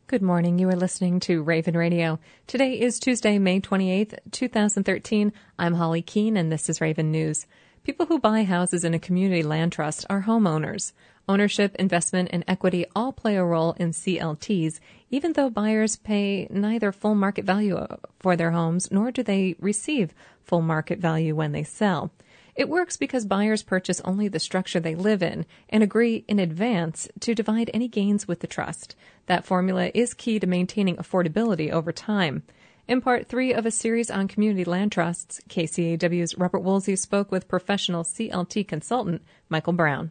Good morning. You are listening to Raven Radio. Today is Tuesday, May 28th, 2013. I'm Holly Keene, and this is Raven News. People who buy houses in a community land trust are homeowners. Ownership, investment, and equity all play a role in CLTs, even though buyers pay neither full market value for their homes, nor do they receive full market value when they sell. It works because buyers purchase only the structure they live in and agree in advance to divide any gains with the trust. That formula is key to maintaining affordability over time. In Part 3 of a series on community land trusts, KCAW's Robert Woolsey spoke with professional CLT consultant Michael Brown.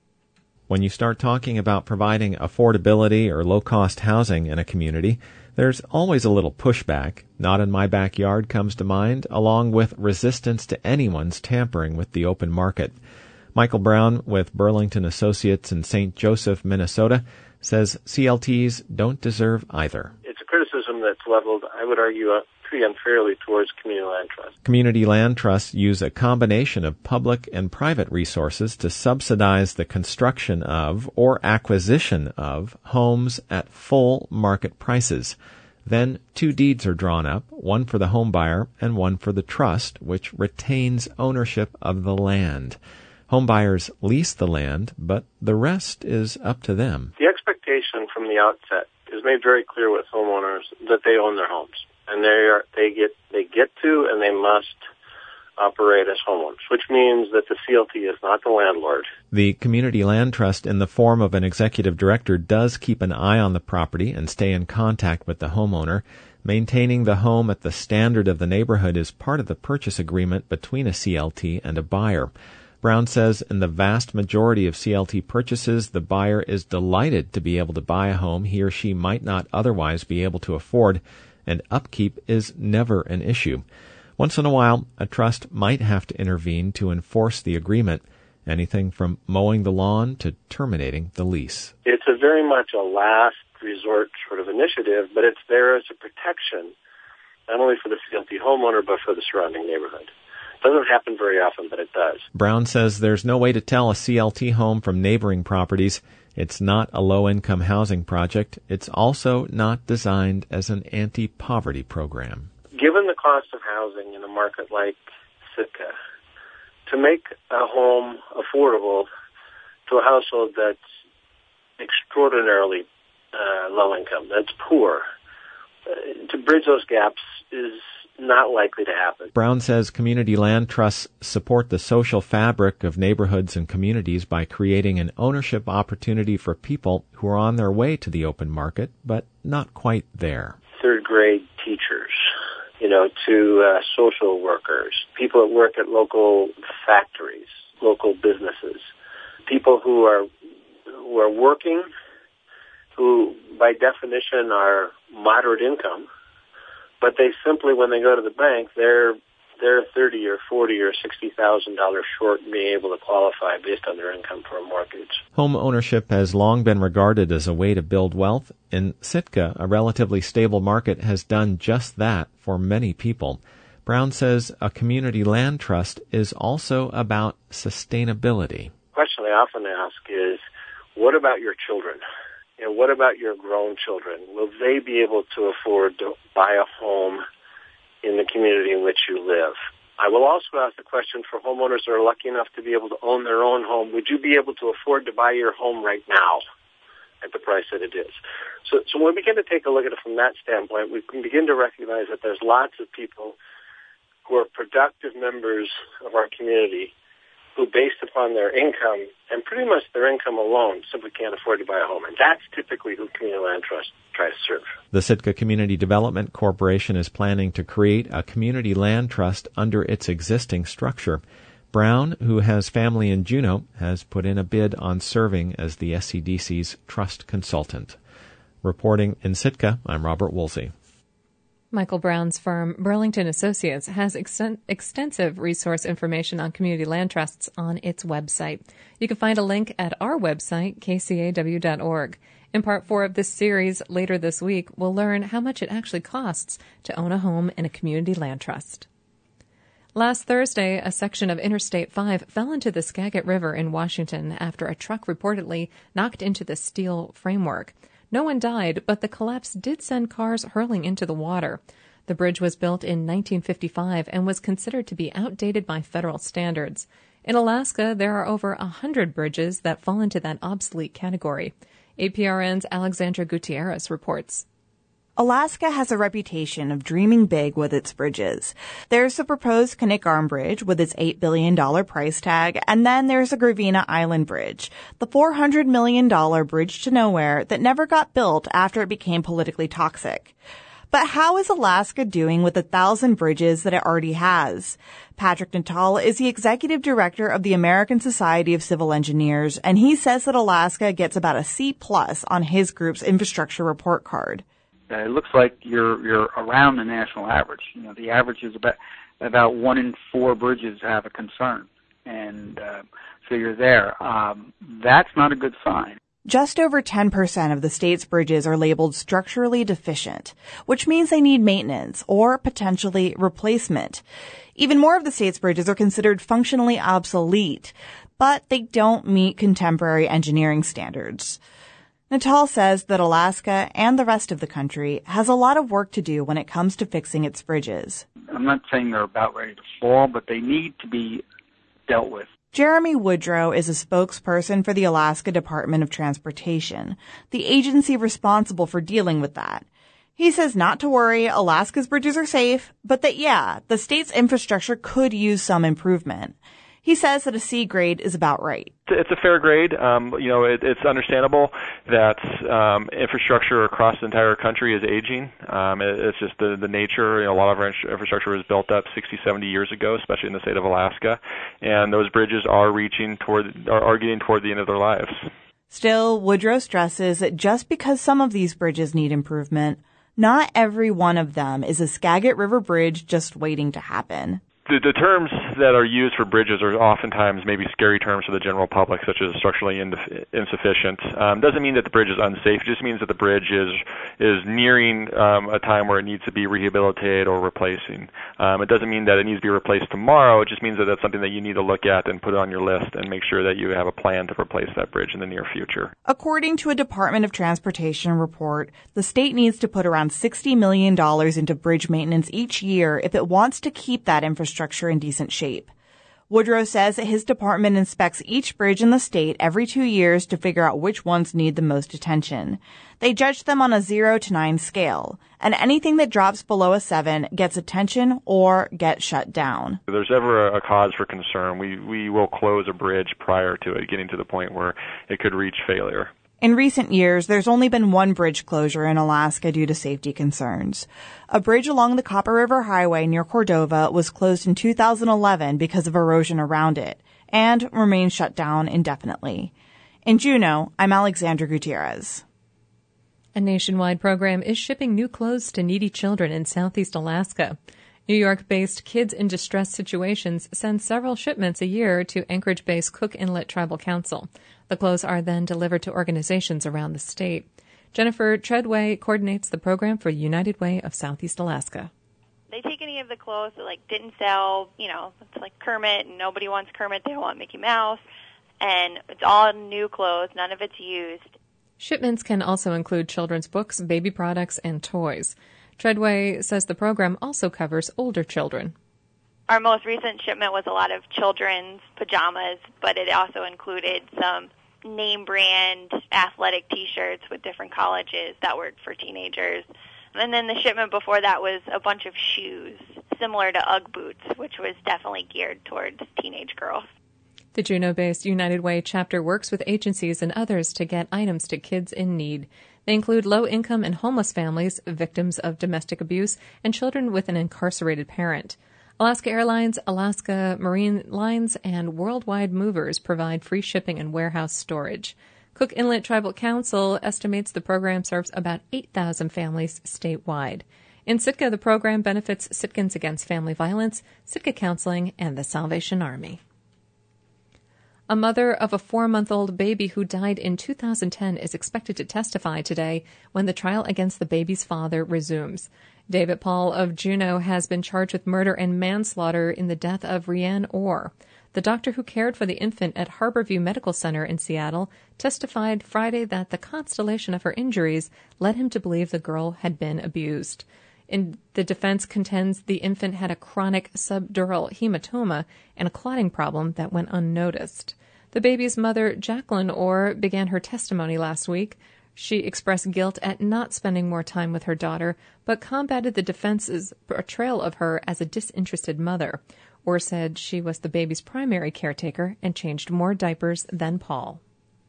When you start talking about providing affordability or low-cost housing in a community, there's always a little pushback. Not in my backyard comes to mind, along with resistance to anyone's tampering with the open market. Michael Brown with Burlington Associates in St. Joseph, Minnesota, says CLTs don't deserve either. It's a criticism that's leveled, I would argue, pretty unfairly towards community land trusts. Community land trusts use a combination of public and private resources to subsidize the construction of or acquisition of homes at full market prices. Then 2 deeds are drawn up, one for the home buyer and one for the trust, which retains ownership of the land. Home buyers lease the land, but the rest is up to them. The expectation from the outset is made very clear with homeowners that they own their homes. And they get to and they must operate as homeowners, which means that the CLT is not the landlord. The community land trust in the form of an executive director does keep an eye on the property and stay in contact with the homeowner. Maintaining the home at the standard of the neighborhood is part of the purchase agreement between a CLT and a buyer. Brown says in the vast majority of CLT purchases, the buyer is delighted to be able to buy a home he or she might not otherwise be able to afford, and upkeep is never an issue. Once in a while, a trust might have to intervene to enforce the agreement, anything from mowing the lawn to terminating the lease. It's a very much a last resort sort of initiative, but it's there as a protection, not only for the CLT homeowner, but for the surrounding neighborhood. It doesn't happen very often, but it does. Brown says there's no way to tell a CLT home from neighboring properties. It's not a low-income housing project. It's also not designed as an anti-poverty program. Given the cost of housing in a market like Sitka, to make a home affordable to a household that's extraordinarily low income, that's poor, to bridge those gaps is not likely to happen. Brown says community land trusts support the social fabric of neighborhoods and communities by creating an ownership opportunity for people who are on their way to the open market, but not quite there. Third-grade teachers, to social workers, people that work at local factories, local businesses, people who are working, who by definition are moderate income, but they simply, when they go to the bank, they're $30,000 or $40,000 or $60,000 short in being able to qualify based on their income for a mortgage. Home ownership has long been regarded as a way to build wealth. In Sitka, a relatively stable market has done just that for many people. Brown says a community land trust is also about sustainability. The question I often ask is, what about your children? What about your grown children? Will they be able to afford to buy a home in the community in which you live? I will also ask the question for homeowners that are lucky enough to be able to own their own home. Would you be able to afford to buy your home right now at the price that it is? So when we begin to take a look at it from that standpoint, we can begin to recognize that there's lots of people who are productive members of our community who, based upon their income, and pretty much their income alone, simply can't afford to buy a home. And that's typically who Community Land Trust tries to serve. The Sitka Community Development Corporation is planning to create a community land trust under its existing structure. Brown, who has family in Juneau, has put in a bid on serving as the SCDC's trust consultant. Reporting in Sitka, I'm Robert Woolsey. Michael Brown's firm, Burlington Associates, has extensive resource information on community land trusts on its website. You can find a link at our website, kcaw.org. In Part 4 of this series, later this week, we'll learn how much it actually costs to own a home in a community land trust. Last Thursday, a section of Interstate 5 fell into the Skagit River in Washington after a truck reportedly knocked into the steel framework. No one died, but the collapse did send cars hurling into the water. The bridge was built in 1955 and was considered to be outdated by federal standards. In Alaska, there are over 100 bridges that fall into that obsolete category. APRN's Alexandra Gutierrez reports. Alaska has a reputation of dreaming big with its bridges. There's the proposed Knik Arm Bridge with its $8 billion price tag, and then there's the Gravina Island Bridge, the $400 million bridge to nowhere that never got built after it became politically toxic. But how is Alaska doing with the 1,000 bridges that it already has? Patrick Natal is the executive director of the American Society of Civil Engineers, and he says that Alaska gets about a C+ on his group's infrastructure report card. It looks like you're around the national average. The average is about 1 in 4 bridges have a concern, and so you're there. That's not a good sign. Just over 10% of the state's bridges are labeled structurally deficient, which means they need maintenance or potentially replacement. Even more of the state's bridges are considered functionally obsolete, but they don't meet contemporary engineering standards. Natal says that Alaska and the rest of the country has a lot of work to do when it comes to fixing its bridges. I'm not saying they're about ready to fall, but they need to be dealt with. Jeremy Woodrow is a spokesperson for the Alaska Department of Transportation, the agency responsible for dealing with that. He says not to worry, Alaska's bridges are safe, but that, the state's infrastructure could use some improvement. He says that a C grade is about right. It's a fair grade. It's understandable that infrastructure across the entire country is aging. It's just the nature. A lot of our infrastructure was built up 60, 70 years ago, especially in the state of Alaska, and those bridges are getting toward the end of their lives. Still, Woodrow stresses that just because some of these bridges need improvement, not every one of them is a Skagit River Bridge just waiting to happen. The terms that are used for bridges are oftentimes maybe scary terms for the general public, such as structurally insufficient. Doesn't mean that the bridge is unsafe. It just means that the bridge is nearing a time where it needs to be rehabilitated or replacing. It doesn't mean that it needs to be replaced tomorrow. It just means that that's something that you need to look at and put on your list and make sure that you have a plan to replace that bridge in the near future. According to a Department of Transportation report, the state needs to put around $60 million into bridge maintenance each year if it wants to keep that infrastructure in decent shape. Woodrow says that his department inspects each bridge in the state every 2 years to figure out which ones need the most attention. They judge them on a 0 to 9 scale, and anything that drops below a 7 gets attention or gets shut down. If there's ever a cause for concern, we will close a bridge prior to it getting to the point where it could reach failure. In recent years, there's only been one bridge closure in Alaska due to safety concerns. A bridge along the Copper River Highway near Cordova was closed in 2011 because of erosion around it and remains shut down indefinitely. In Juneau, I'm Alexandra Gutierrez. A nationwide program is shipping new clothes to needy children in southeast Alaska. New York-based Kids in Distress Situations sends several shipments a year to Anchorage-based Cook Inlet Tribal Council. The clothes are then delivered to organizations around the state. Jennifer Treadway coordinates the program for United Way of Southeast Alaska. They take any of the clothes that didn't sell, it's like Kermit, and nobody wants Kermit, they don't want Mickey Mouse, and it's all new clothes, none of it's used. Shipments can also include children's books, baby products, and toys. Treadway says the program also covers older children. Our most recent shipment was a lot of children's pajamas, but it also included some name-brand athletic T-shirts with different colleges that were for teenagers. And then the shipment before that was a bunch of shoes, similar to UGG boots, which was definitely geared towards teenage girls. The Juneau-based United Way chapter works with agencies and others to get items to kids in need. They include low-income and homeless families, victims of domestic abuse, and children with an incarcerated parent. Alaska Airlines, Alaska Marine Lines, and Worldwide Movers provide free shipping and warehouse storage. Cook Inlet Tribal Council estimates the program serves about 8,000 families statewide. In Sitka, the program benefits Sitkans Against Family Violence, Sitka Counseling, and the Salvation Army. A mother of a 4-month-old baby who died in 2010 is expected to testify today when the trial against the baby's father resumes. David Paul of Juneau has been charged with murder and manslaughter in the death of Rianne Orr. The doctor who cared for the infant at Harborview Medical Center in Seattle testified Friday that the constellation of her injuries led him to believe the girl had been abused. The defense contends the infant had a chronic subdural hematoma and a clotting problem that went unnoticed. The baby's mother, Jacqueline Orr, began her testimony last week. She expressed guilt at not spending more time with her daughter, but combated the defense's portrayal of her as a disinterested mother. Orr said she was the baby's primary caretaker and changed more diapers than Paul.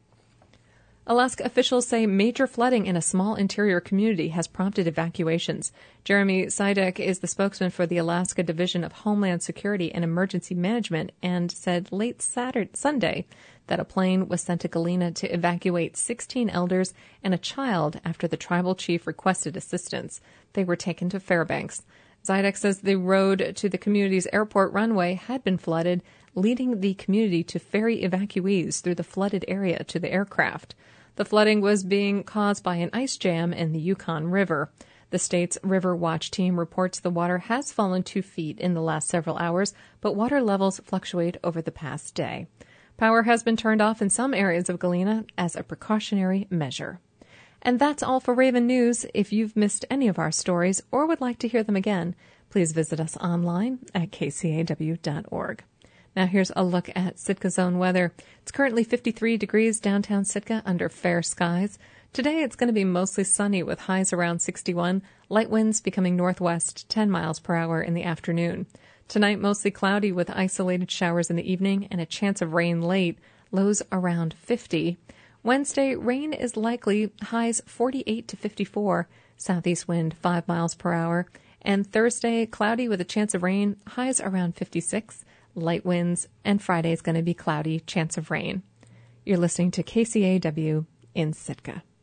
Alaska officials say major flooding in a small interior community has prompted evacuations. Jeremy Sidek is the spokesman for the Alaska Division of Homeland Security and Emergency Management and said late Sunday that a plane was sent to Galena to evacuate 16 elders and a child after the tribal chief requested assistance. They were taken to Fairbanks. Zidek says the road to the community's airport runway had been flooded, leading the community to ferry evacuees through the flooded area to the aircraft. The flooding was being caused by an ice jam in the Yukon River. The state's River Watch team reports the water has fallen 2 feet in the last several hours, but water levels fluctuate over the past day. Power has been turned off in some areas of Galena as a precautionary measure. And that's all for Raven News. If you've missed any of our stories or would like to hear them again, please visit us online at kcaw.org. Now here's a look at Sitka zone weather. It's currently 53 degrees downtown Sitka under fair skies. Today it's going to be mostly sunny with highs around 61, light winds becoming northwest 10 miles per hour in the afternoon. Tonight mostly cloudy with isolated showers in the evening and a chance of rain late, lows around 50. Wednesday, rain is likely, highs 48 to 54, southeast wind 5 miles per hour. And Thursday, cloudy with a chance of rain, highs around 56, light winds, and Friday is going to be cloudy, chance of rain. You're listening to KCAW in Sitka.